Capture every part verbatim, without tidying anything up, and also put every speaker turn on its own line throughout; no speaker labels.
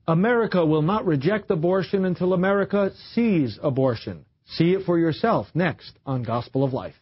America will not reject abortion until America sees abortion. See it for yourself next on Gospel of Life.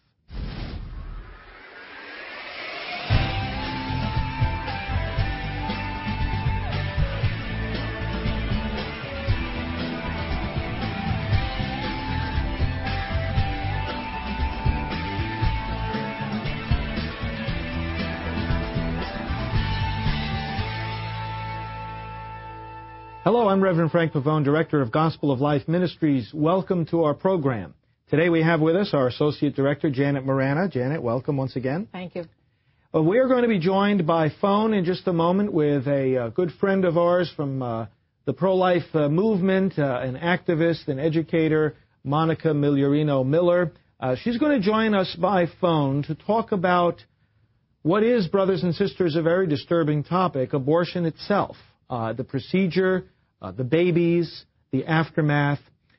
Hello, I'm Reverend Frank Pavone, Director of Gospel of Life Ministries. Welcome to our program. Today we have with us our Associate Director, Janet Marana. Janet, welcome once again.
Thank you.
Uh, we are going to be joined by phone in just a moment with a uh, good friend of ours from uh, the pro-life uh, movement, uh, an activist, an educator, Monica Migliorino Miller. Uh, she's going to join us by phone to talk about what is, brothers and sisters, a very disturbing topic, abortion itself, uh, the procedure, Uh, the babies, the aftermath.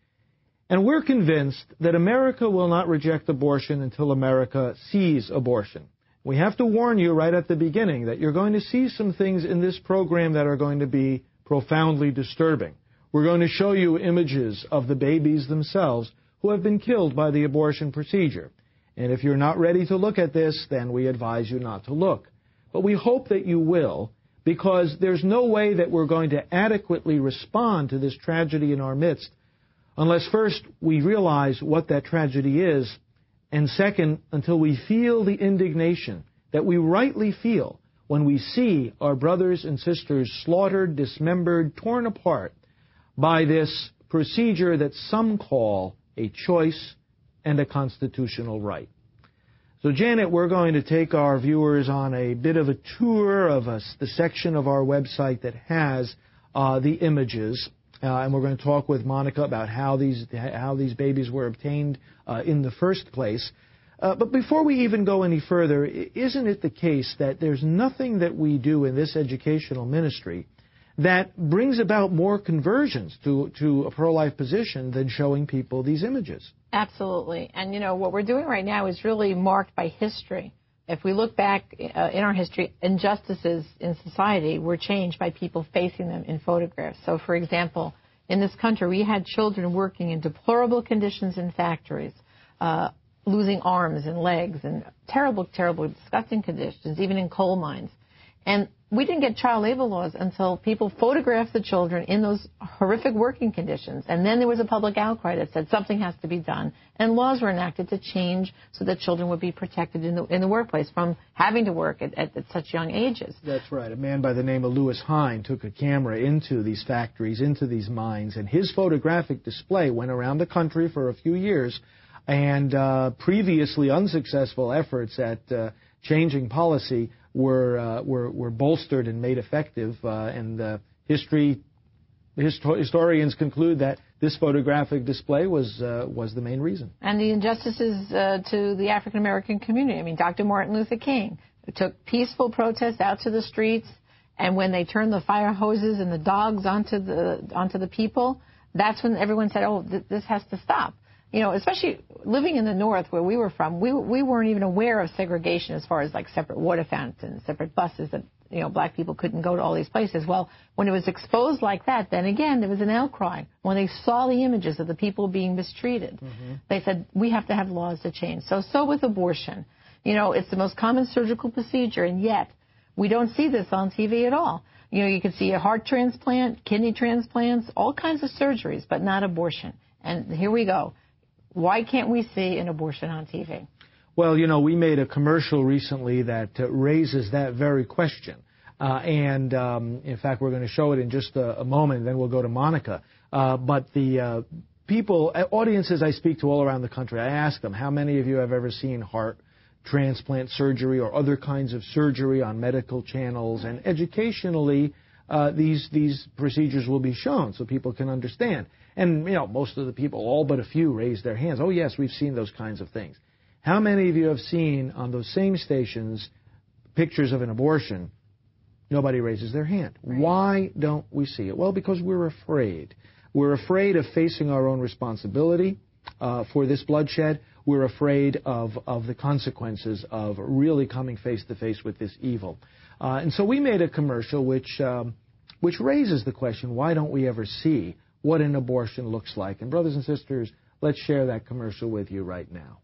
And we're convinced that America will not reject abortion until America sees abortion. We have to warn you right at the beginning that you're going to see some things in this program that are going to be profoundly disturbing. We're going to show you images of the babies themselves who have been killed by the abortion procedure. And if you're not ready to look at this, then we advise you not to look. But we hope that you will, because there's no way that we're going to adequately respond to this tragedy in our midst unless first we realize what that tragedy is, and second, until we feel the indignation that we rightly feel when we see our brothers and sisters slaughtered, dismembered, torn apart by this procedure that some call a choice and a constitutional right. So, Janet, we're going to take our viewers on a bit of a tour of a, the section of our website that has uh, the images, uh, and we're going to talk with Monica about how these how these babies were obtained uh, in the first place. Uh, but before we even go any further, isn't it the case that there's nothing that we do in this educational ministry that brings about more conversions to, to a pro-life position than showing people these images?
Absolutely. And, you know, what we're doing right now is really marked by history. If we look back uh, in our history, injustices in society were changed by people facing them in photographs. So, for example, in this country, we had children working in deplorable conditions in factories, uh, losing arms and legs, and terrible, terrible, disgusting conditions, even in coal mines. And we didn't get child labor laws until people photographed the children in those horrific working conditions. And then there was a public outcry that said something has to be done. And laws were enacted to change so that children would be protected in the in the workplace from having to work at, at, at such young ages.
That's right. A man by the name of Louis Hine took a camera into these factories, into these mines, and his photographic display went around the country for a few years. And uh, previously unsuccessful efforts at uh, changing policy were uh, were were bolstered and made effective, uh, and uh, history histo- historians conclude that this photographic display was uh, was the main reason.
And the injustices uh, to the African American community. I mean, Doctor Martin Luther King took peaceful protests out to the streets, and when they turned the fire hoses and the dogs onto the onto the people, that's when everyone said, "Oh, th- this has to stop." You know, especially living in the North where we were from, we we weren't even aware of segregation as far as like separate water fountains, separate buses that, you know, black people couldn't go to all these places. Well, when it was exposed like that, then again, there was an outcry. When they saw the images of the people being mistreated, mm-hmm. they said, we have to have laws to change. So, so with abortion. You know, it's the most common surgical procedure, and yet we don't see this on T V at all. You know, you can see a heart transplant, kidney transplants, all kinds of surgeries, but not abortion. And here we go. Why can't we see an abortion on T V?
Well, you know, we made a commercial recently that uh, raises that very question. Uh, and, um, in fact, we're going to show it in just a, a moment, and then we'll go to Monica. Uh, but the uh, people, audiences I speak to all around the country, I ask them, how many of you have ever seen heart transplant surgery or other kinds of surgery on medical channels? And educationally, uh, these these procedures will be shown so people can understand. And, you know, most of the people, all but a few, raise their hands. Oh, yes, we've seen those kinds of things. How many of you have seen on those same stations pictures of an abortion? Nobody raises their hand. Right. Why don't we see it? Well, because we're afraid. We're afraid of facing our own responsibility uh, for this bloodshed. We're afraid of, of the consequences of really coming face to face with this evil. Uh, and so we made a commercial which... Um, which raises the question, why don't we ever see what an abortion looks like? And brothers and sisters, let's share that commercial with you right now.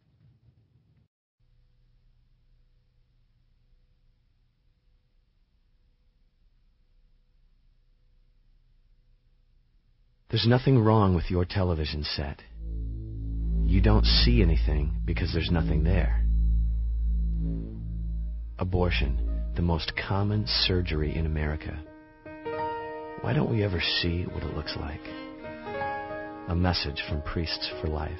There's nothing wrong with your television set. You don't see anything because there's nothing there. Abortion, the most common surgery in America. Why don't we ever see what it looks like? A message from Priests for Life.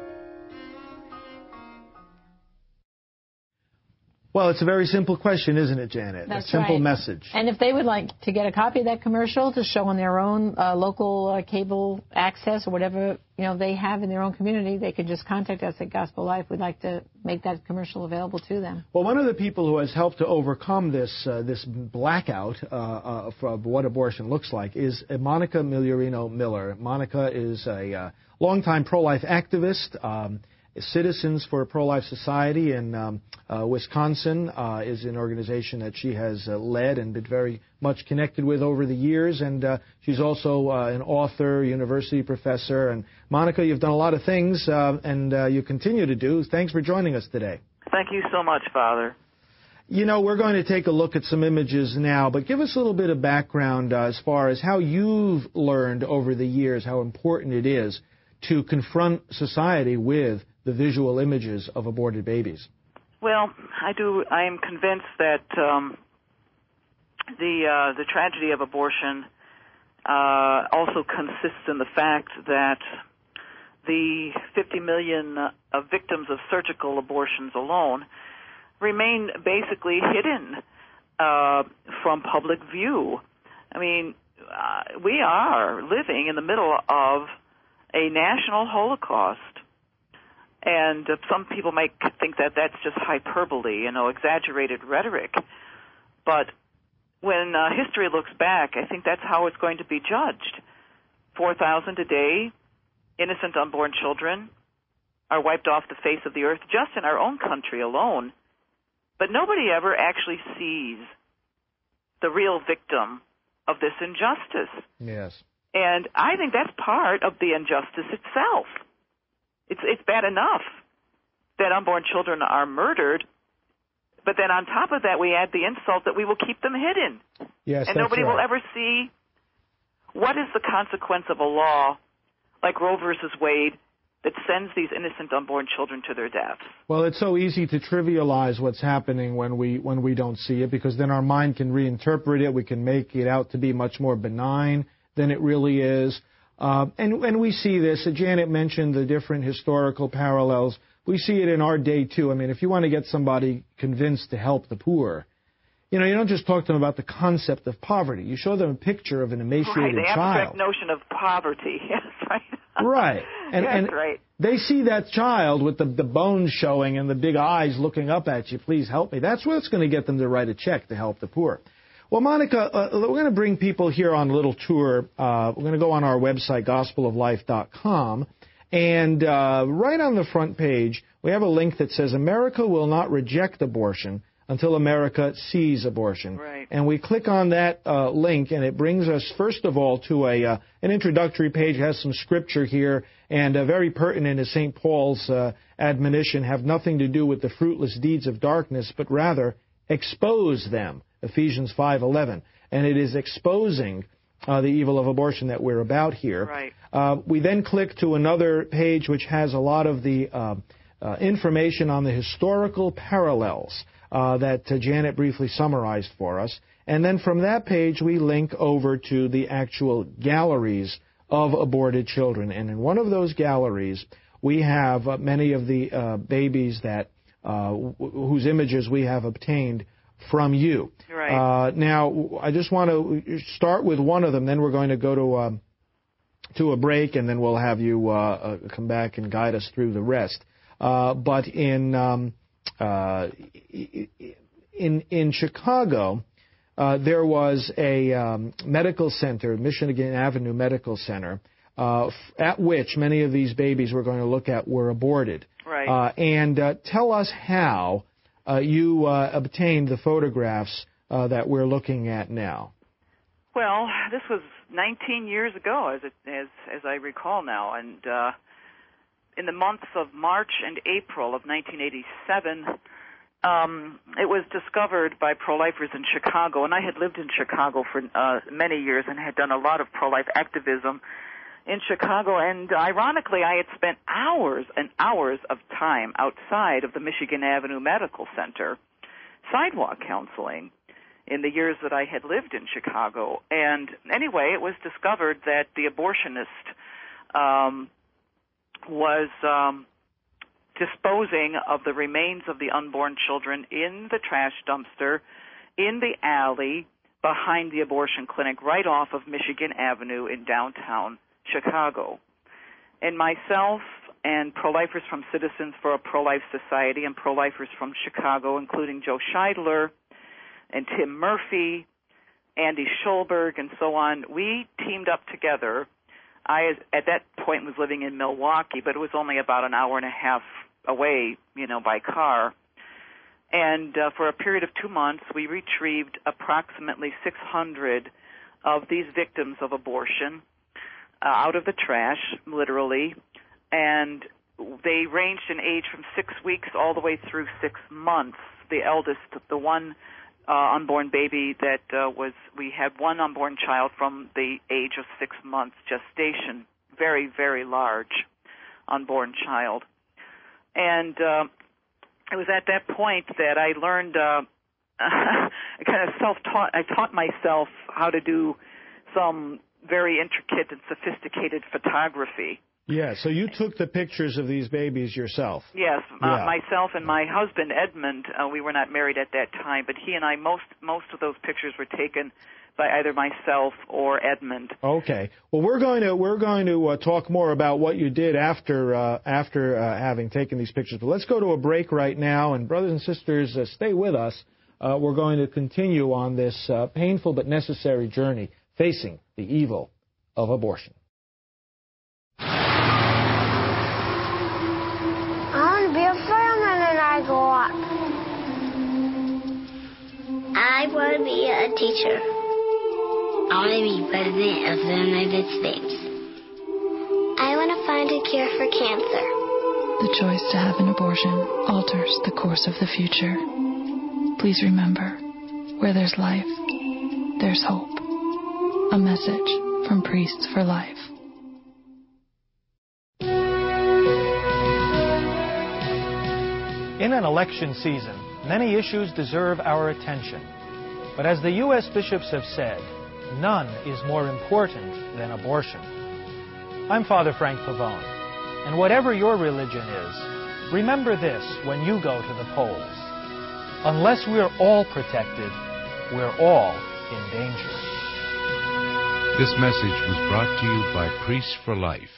Well, it's a very simple question, isn't it, Janet?
That's
a simple
right.
message.
And if they would like to get a copy of that commercial to show on their own uh, local uh, cable access or whatever you know they have in their own community, they could just contact us at Gospel Life. We'd like to make that commercial available to them.
Well, one of the people who has helped to overcome this uh, this blackout uh, uh, for what abortion looks like is Monica Migliorino Miller. Monica is a uh, longtime pro-life activist. Um, Citizens for a Pro-Life Society in um, uh, Wisconsin uh, is an organization that she has uh, led and been very much connected with over the years. And uh, she's also uh, an author, university professor. And Monica, you've done a lot of things, uh, and uh, you continue to do. Thanks for joining us today.
Thank you so much, Father.
You know, we're going to take a look at some images now, but give us a little bit of background uh, as far as how you've learned over the years how important it is to confront society with the visual images of aborted babies.
Well, I do. I am convinced that um, the uh, the tragedy of abortion uh, also consists in the fact that the fifty million uh, victims of surgical abortions alone remain basically hidden uh, from public view. I mean, uh, we are living in the middle of a national Holocaust. And uh, some people might think that that's just hyperbole, you know, exaggerated rhetoric. But when uh, history looks back, I think that's how it's going to be judged. four thousand a day, innocent unborn children are wiped off the face of the earth just in our own country alone. But nobody ever actually sees the real victim of this injustice.
Yes.
And I think that's part of the injustice itself. It's it's bad enough that unborn children are murdered, but then on top of that we add the insult that we will keep them hidden.
Yes,
and
that's
nobody
right.
will ever see what is the consequence of a law like Roe versus Wade that sends these innocent unborn children to their deaths.
Well, it's so easy to trivialize what's happening when we when we don't see it, because then our mind can reinterpret it. We can make it out to be much more benign than it really is. Uh, and, and we see this. Uh, Janet mentioned the different historical parallels. We see it in our day, too. I mean, if you want to get somebody convinced to help the poor, you know, you don't just talk to them about the concept of poverty. You show them a picture of an emaciated
right, the
child.
abstract notion of poverty. Yes, right.
Right. And,
That's
and
right.
They see that child with the, the bones showing and the big eyes looking up at you, please help me. That's what's going to get them to write a check to help the poor. Well, Monica, uh, we're going to bring people here on a little tour. Uh, we're going to go on our website, gospel of life dot com, and uh, right on the front page, we have a link that says, America will not reject abortion until America sees abortion.
Right.
And we click on that uh, link, and it brings us, first of all, to a uh, an introductory page. It has some scripture here, and uh, very pertinent is Saint Paul's uh, admonition, have nothing to do with the fruitless deeds of darkness, but rather expose them. Ephesians five eleven, and it is exposing uh, the evil of abortion that we're about here.
Right.
Uh, we then click to another page which has a lot of the uh, uh, information on the historical parallels uh, that uh, Janet briefly summarized for us. And then from that page, we link over to the actual galleries of aborted children. And in one of those galleries, we have uh, many of the uh, babies that uh, w- whose images we have obtained from you.
Right.
Uh, now, I just want to start with one of them, then we're going to go to um, to a break, and then we'll have you uh, uh, come back and guide us through the rest. Uh, but in um, uh, in in Chicago, uh, there was a um, medical center, Michigan Avenue Medical Center, uh, f- at which many of these babies we're going to look at were aborted.
Right.
Uh, and uh, tell us how Uh, you uh, obtained the photographs uh, that we're looking at now.
Well, this was nineteen years ago, as it, as as I recall now, and uh, in the months of March and April of nineteen eighty-seven, um, it was discovered by pro-lifers in Chicago, and I had lived in Chicago for uh, many years and had done a lot of pro-life activism in Chicago, and ironically, I had spent hours and hours of time outside of the Michigan Avenue Medical Center sidewalk counseling in the years that I had lived in Chicago. And anyway, it was discovered that the abortionist um, was um, disposing of the remains of the unborn children in the trash dumpster in the alley behind the abortion clinic right off of Michigan Avenue in downtown Chicago. And myself and pro-lifers from Citizens for a Pro-Life Society and pro-lifers from Chicago, including Joe Scheidler and Tim Murphy, Andy Schulberg, and so on, we teamed up together. I, at that point, was living in Milwaukee, but it was only about an hour and a half away, you know, by car. And uh, for a period of two months, we retrieved approximately six hundred of these victims of abortion uh, out of the trash, literally, and they ranged in age from six weeks all the way through six months. The eldest, the one Uh, unborn baby that uh, was, we had one unborn child from the age of six months gestation, very, very large unborn child. And uh, it was at that point that I learned, uh, I kind of self-taught, I taught myself how to do some very intricate and sophisticated photography.
Yeah, so you took the pictures of these babies yourself.
Yes,
yeah.
uh, myself and my husband Edmund. Uh, we were not married at that time, but he and I, most most of those pictures were taken by either myself or Edmund.
Okay. Well, we're going to we're going to uh, talk more about what you did after uh, after uh, having taken these pictures. But let's go to a break right now, and brothers and sisters, uh, stay with us. Uh, we're going to continue on this uh, painful but necessary journey facing the evil of abortion.
Be a fireman when I grow up. I want to be a teacher.
I want to be president of the United States.
I want to find a cure for cancer.
The choice to have an abortion alters the course of the future. Please remember, where there's life, there's hope. A message from Priests for Life.
In an election season, many issues deserve our attention. But as the U S bishops have said, none is more important than abortion. I'm Father Frank Pavone, and whatever your religion is, remember this when you go to the polls. Unless we're all protected, we're all in danger.
This message was brought to you by Priests for Life.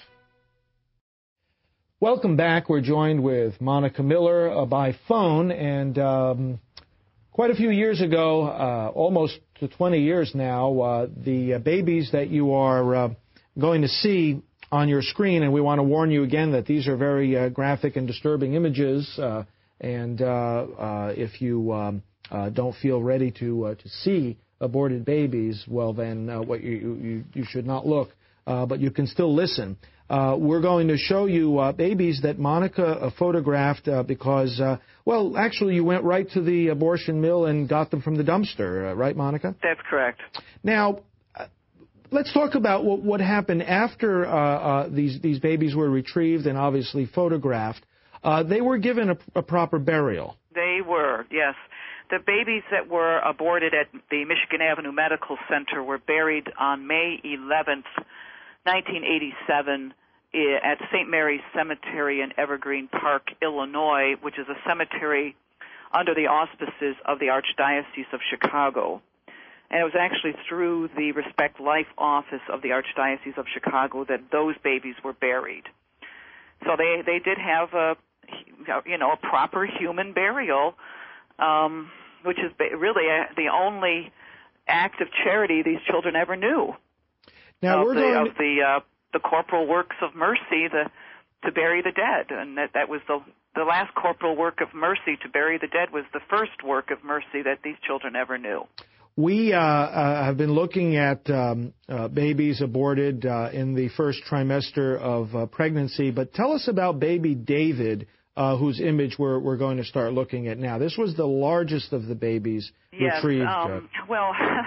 Welcome back. We're joined with Monica Miller uh, by phone, and um, quite a few years ago, uh, almost to twenty years now, uh, the uh, babies that you are uh, going to see on your screen, and we want to warn you again that these are very uh, graphic and disturbing images, uh, and uh, uh, if you um, uh, don't feel ready to uh, to see aborted babies, well then uh, what you, you you should not look, uh, but you can still listen. Uh, we're going to show you uh, babies that Monica uh, photographed uh, because, uh, well, actually you went right to the abortion mill and got them from the dumpster, uh, right, Monica?
That's correct.
Now, uh, let's talk about what, what happened after uh, uh, these, these babies were retrieved and obviously photographed. Uh, they were given a, a proper burial.
They were, yes. The babies that were aborted at the Michigan Avenue Medical Center were buried on May eleventh, nineteen eighty-seven, at Saint Mary's Cemetery in Evergreen Park, Illinois, which is a cemetery under the auspices of the Archdiocese of Chicago. And it was actually through the Respect Life office of the Archdiocese of Chicago that those babies were buried. So they, they did have a, you know, a proper human burial, um, which is really a, the only act of charity these children ever knew.
Now
of
we're
the,
going
of the uh, the corporal works of mercy, the to bury the dead, and that that was the the last corporal work of mercy. To bury the dead was the first work of mercy that these children ever knew.
we uh, uh, have been looking at um, uh, babies aborted uh, in the first trimester of uh, pregnancy, but tell us about baby David, uh, whose image we're, we're going to start looking at now. This was the largest of the babies
yes,
retrieved.
Um, well,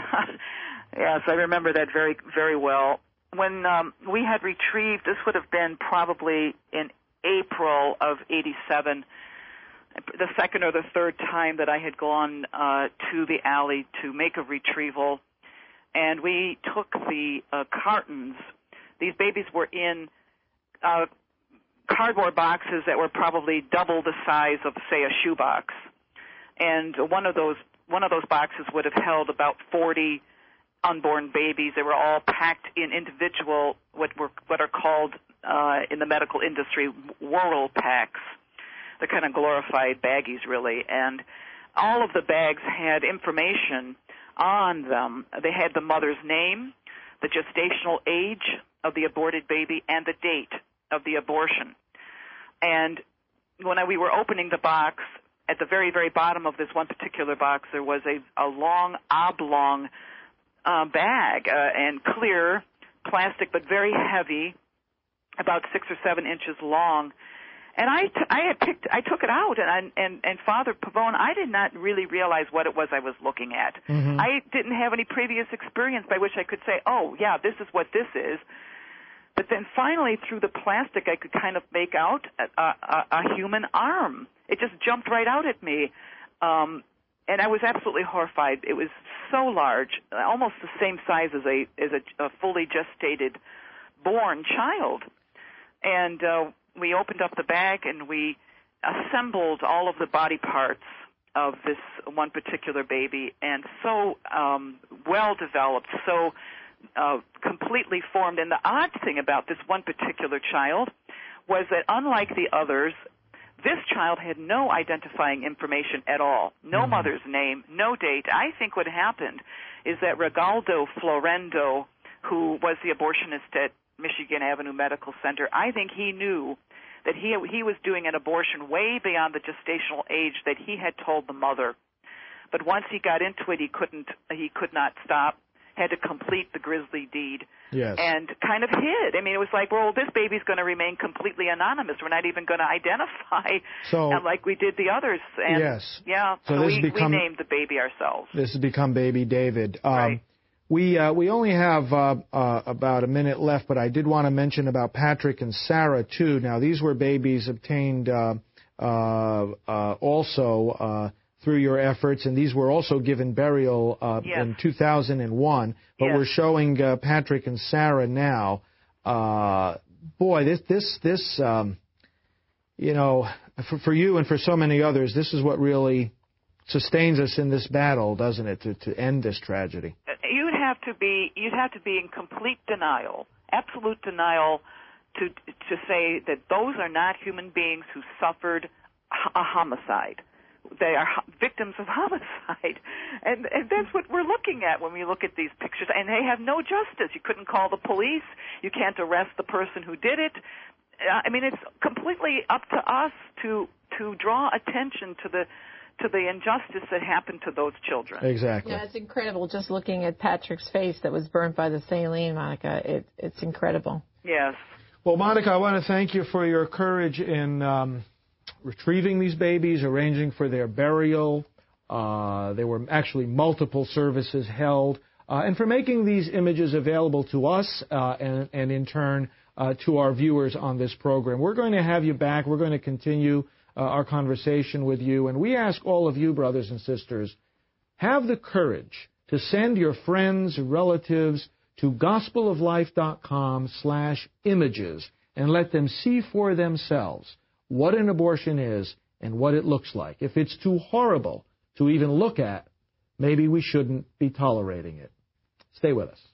yes, I remember that very, very well. When um, we had retrieved, this would have been probably in April of eighty-seven, the second or the third time that I had gone uh, to the alley to make a retrieval, and we took the uh, cartons. These babies were in uh, cardboard boxes that were probably double the size of, say, a shoebox, and one of those one of those boxes would have held about forty unborn babies. They were all packed in individual, what were what are called uh, in the medical industry, whirl packs. They're kind of glorified baggies, really. And all of the bags had information on them. They had the mother's name, the gestational age of the aborted baby, and the date of the abortion. And when I, we were opening the box, at the very, very bottom of this one particular box, there was a, a long, oblong uh, bag, uh, and clear plastic, but very heavy, about six or seven inches long. And I, t- I had picked, I took it out, and I, and and Father Pavone, I did not really realize what it was I was looking at. Mm-hmm. I didn't have any previous experience by which I could say, oh, yeah, this is what this is. But then finally, through the plastic, I could kind of make out a, a, a human arm. It just jumped right out at me, um, and I was absolutely horrified. It was so large, almost the same size as a as a, a fully gestated born child, and uh, we opened up the bag and we assembled all of the body parts of this one particular baby, and so um, well developed, so uh, completely formed. And the odd thing about this one particular child was that, unlike the others, this child had no identifying information at all, no mm-hmm. mother's name, no date. I think what happened is that Regaldo Florendo, who was the abortionist at Michigan Avenue Medical Center, I think he knew that he he was doing an abortion way beyond the gestational age that he had told the mother. But once he got into it, he couldn't he could not stop, had to complete the grisly deed.
Yes.
And kind of hid. I mean, it was like, well, this baby's going to remain completely anonymous. We're not even going to identify
so,
like we did the others. And,
yes.
Yeah, so, so we, become, we named the baby ourselves.
This has become baby David. Um,
right.
We uh, we only have uh, uh, about a minute left, but I did want to mention about Patrick and Sarah, too. Now, these were babies obtained uh, uh, uh, also uh, through your efforts, and these were also given burial uh,
yes.
in two thousand one. But
yes.
we're showing uh, Patrick and Sarah now. Uh, boy, this this this um, you know, for, for you and for so many others, this is what really sustains us in this battle, doesn't it? To to end this tragedy.
You'd have to be you'd have to be in complete denial, absolute denial, to to say that those are not human beings who suffered a homicide. They are victims of homicide, and, and that's what we're looking at when we look at these pictures. And they have no justice. You couldn't call the police. You can't arrest the person who did it. I mean, it's completely up to us to to draw attention to the to the injustice that happened to those children.
Exactly.
Yeah, it's incredible just looking at Patrick's face that was burned by the saline, Monica. It, it's incredible.
Yes.
Well, Monica, I want to thank you for your courage in um, retrieving these babies, arranging for their burial. Uh, there were actually multiple services held, uh, and for making these images available to us uh, and, and in turn uh, to our viewers on this program. We're going to have you back. We're going to continue Uh, our conversation with you. And we ask all of you, brothers and sisters, have the courage to send your friends, relatives to gospeloflife.com slash images and let them see for themselves what an abortion is and what it looks like. If it's too horrible to even look at, maybe we shouldn't be tolerating it. Stay with us.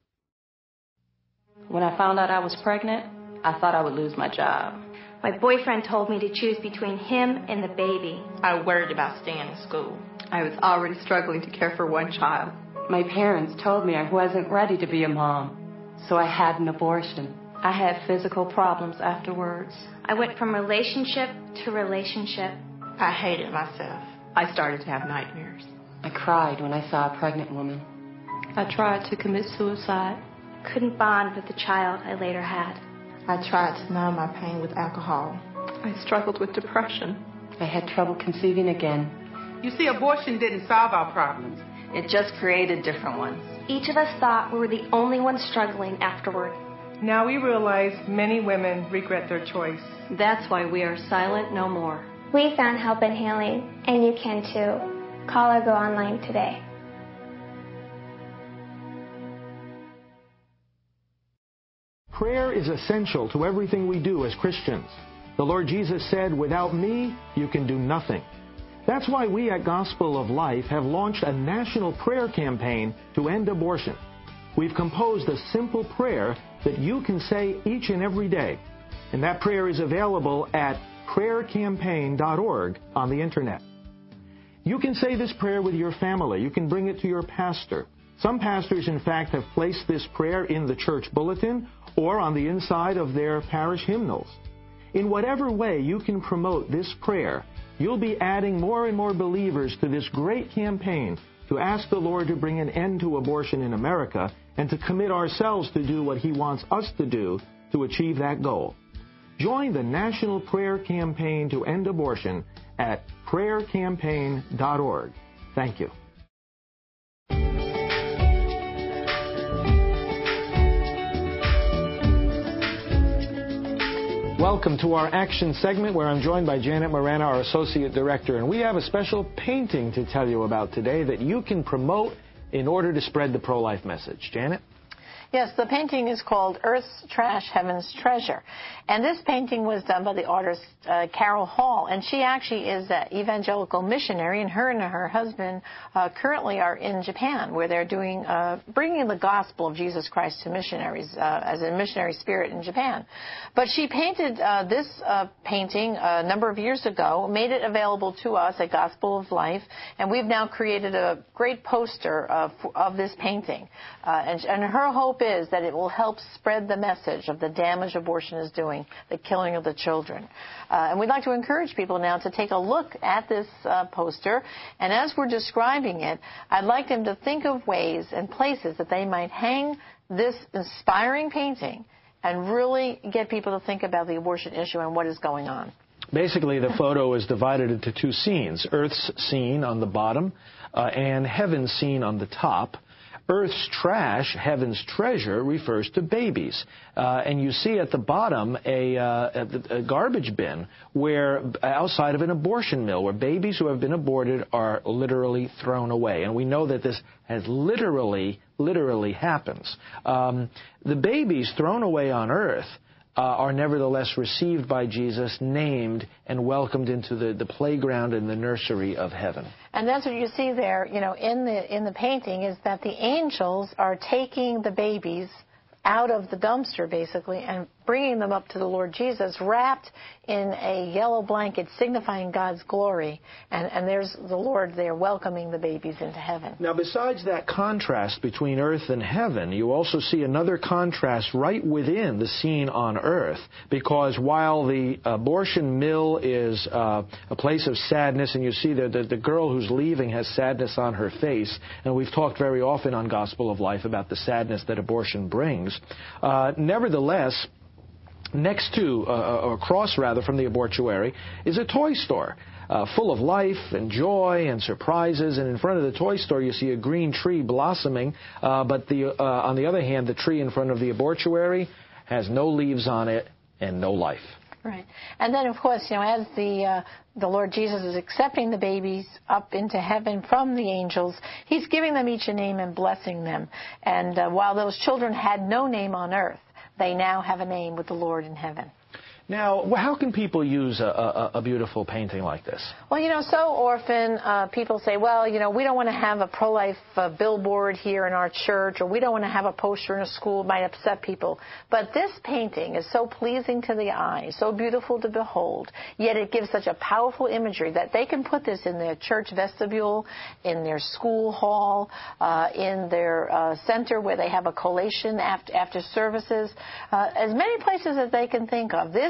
When I found out I was pregnant, I thought I would lose my job.
My boyfriend told me to choose between him and the baby.
I worried about staying in school.
I was already struggling to care for one child.
My parents told me I wasn't ready to be a mom, so I had an abortion. I had physical problems afterwards.
I went from relationship to relationship.
I hated myself.
I started to have nightmares.
I cried when I saw a pregnant woman.
I tried to commit suicide.
Couldn't bond with the child I later had.
I tried to numb my pain with alcohol.
I struggled with depression.
I had trouble conceiving again.
You see, abortion didn't solve our problems.
It just created different ones.
Each of us thought we were the only ones struggling afterward.
Now we realize many women regret their choice.
That's why we are silent no more.
We found help and healing, and you can too. Call or go online today.
Prayer is essential to everything we do as Christians. The Lord Jesus said, "Without me, you can do nothing." That's why we at Gospel of Life have launched a national prayer campaign to end abortion. We've composed a simple prayer that you can say each and every day. And that prayer is available at prayer campaign dot org on the Internet. You can say this prayer with your family. You can bring it to your pastor. Some pastors, in fact, have placed this prayer in the church bulletin or on the inside of their parish hymnals. In whatever way you can promote this prayer, you'll be adding more and more believers to this great campaign to ask the Lord to bring an end to abortion in America and to commit ourselves to do what He wants us to do to achieve that goal. Join the National Prayer Campaign to End Abortion at prayer campaign dot org. Thank you. Welcome to our action segment where I'm joined by Janet Morana, our Associate Director, and we have a special painting to tell you about today that you can promote in order to spread the pro-life message. Janet?
Yes, the painting is called Earth's Trash, Heaven's Treasure. And this painting was done by the artist uh, Carol Hall. And she actually is an evangelical missionary, and her and her husband uh, currently are in Japan, where they're doing uh, bringing the gospel of Jesus Christ to missionaries uh, as a missionary spirit in Japan. But she painted uh, this uh, painting a number of years ago, made it available to us at Gospel of Life, and we've now created a great poster of, of this painting. Uh, and, and her hope is that it will help spread the message of the damage abortion is doing, the killing of the children. Uh, and we'd like to encourage people now to take a look at this uh, poster. And as we're describing it, I'd like them to think of ways and places that they might hang this inspiring painting and really get people to think about the abortion issue and what is going on.
Basically, the photo is divided into two scenes, Earth's scene on the bottom uh, and Heaven's scene on the top. Earth's trash, Heaven's treasure, refers to babies. Uh, and you see at the bottom a, uh, a, a garbage bin where outside of an abortion mill where babies who have been aborted are literally thrown away. And we know that this has literally, literally happens. Um, the babies thrown away on Earth Uh, are nevertheless received by Jesus, named, and welcomed into the, the playground and the nursery of heaven.
And that's what you see there, you know, in the in the painting, is that the angels are taking the babies out of the dumpster, basically, and bringing them up to the Lord Jesus, wrapped in a yellow blanket signifying God's glory. And, and there's the Lord there welcoming the babies into heaven.
Now, besides that contrast between earth and heaven, you also see another contrast right within the scene on earth, because while the abortion mill is uh, a place of sadness, and you see that the, the girl who's leaving has sadness on her face, and we've talked very often on Gospel of Life about the sadness that abortion brings, uh, nevertheless, next to, uh, or across rather, from the abortuary is a toy store uh, full of life and joy and surprises. And in front of the toy store, you see a green tree blossoming. Uh, but the, uh, on the other hand, the tree in front of the abortuary has no leaves on it and no life.
Right. And then, of course, you know, as the uh, the Lord Jesus is accepting the babies up into heaven from the angels, He's giving them each a name and blessing them. And uh, while those children had no name on earth, they now have a name with the Lord in heaven.
Now, how can people use a, a, a beautiful painting like this?
Well, you know, so often uh, people say, well, you know, we don't want to have a pro-life uh, billboard here in our church, or we don't want to have a poster in a school. It might upset people. But this painting is so pleasing to the eye, so beautiful to behold, yet it gives such a powerful imagery that they can put this in their church vestibule, in their school hall, uh, in their uh, center where they have a collation after, after services, uh, as many places as they can think of. This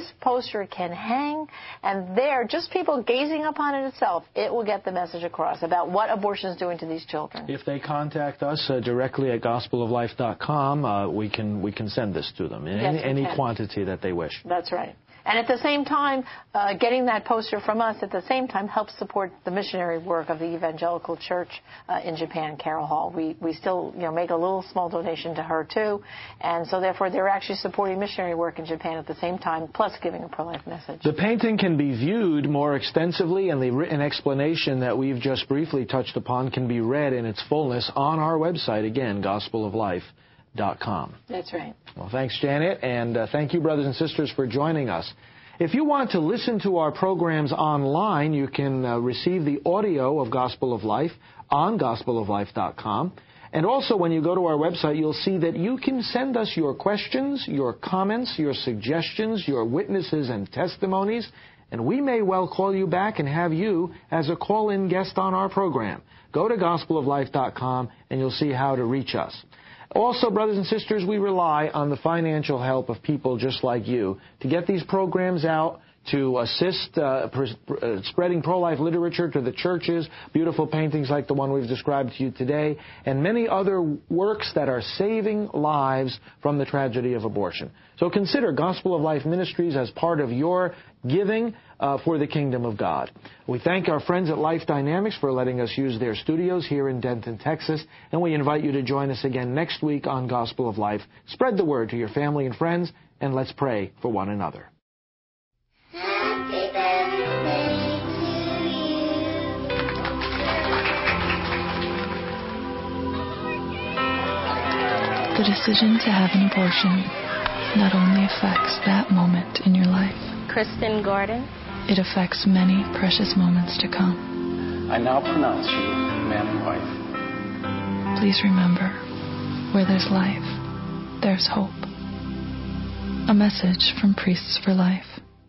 poster can hang, and there, just people gazing upon it itself, it will get the message across about what abortion is doing to these children.
If they contact us uh, directly at gospel of life dot com, uh, we can we can send this to them in
Yes,
any, any
can.
quantity that they wish.
That's right. And at the same time, uh, getting that poster from us at the same time helps support the missionary work of the Evangelical Church uh, in Japan, Carol Hall. We we still you know make a little small donation to her too, and so therefore they're actually supporting missionary work in Japan at the same time, plus giving a pro-life message.
The painting can be viewed more extensively, and the written explanation that we've just briefly touched upon can be read in its fullness on our website, again, gospel of life dot com.
That's right.
Well, thanks, Janet, and uh, thank you, brothers and sisters, for joining us. If you want to listen to our programs online, you can uh, receive the audio of Gospel of Life on gospel of life dot com. And also, when you go to our website, you'll see that you can send us your questions, your comments, your suggestions, your witnesses and testimonies, and we may well call you back and have you as a call-in guest on our program. Go to gospel of life dot com, and you'll see how to reach us. Also, brothers and sisters, we rely on the financial help of people just like you to get these programs out, to assist uh, pr- uh, spreading pro-life literature to the churches, beautiful paintings like the one we've described to you today, and many other works that are saving lives from the tragedy of abortion. So consider Gospel of Life Ministries as part of your giving uh, for the kingdom of God. We thank our friends at Life Dynamics for letting us use their studios here in Denton, Texas, and we invite you to join us again next week on Gospel of Life. Spread the word to your family and friends, and let's pray for one another.
The decision to have an abortion not only affects that moment in your life,
Kristen Gordon,
it affects many precious moments to come.
I now pronounce you man and wife.
Please remember, where there's life, there's hope. A message from Priests for Life.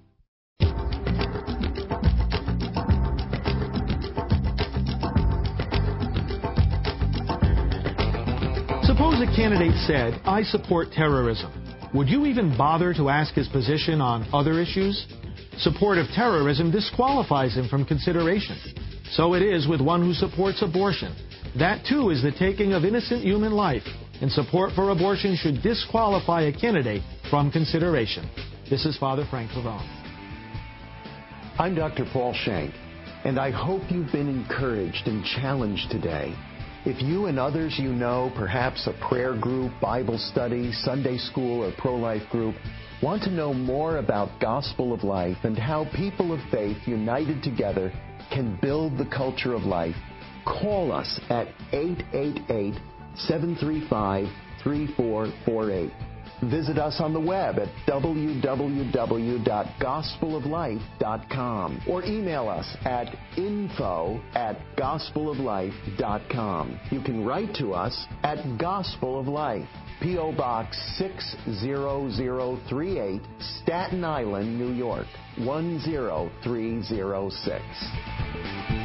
Suppose a candidate said, I support terrorism. Would you even bother to ask his position on other issues? Support of terrorism disqualifies him from consideration. So it is with one who supports abortion. That, too, is the taking of innocent human life, and support for abortion should disqualify a candidate from consideration. This is Father Frank Pavone.
I'm Doctor Paul Shank, and I hope you've been encouraged and challenged today. If you and others you know, perhaps a prayer group, Bible study, Sunday school, or pro-life group, want to know more about Gospel of Life and how people of faith united together can build the culture of life, call us at eight eight eight, seven three five, three four four eight. Visit us on the web at w w w dot gospel of life dot com or email us at info at gospel of life dot com. You can write to us at Gospel of Life, P O Box six zero zero three eight, Staten Island, New York, one zero three zero six.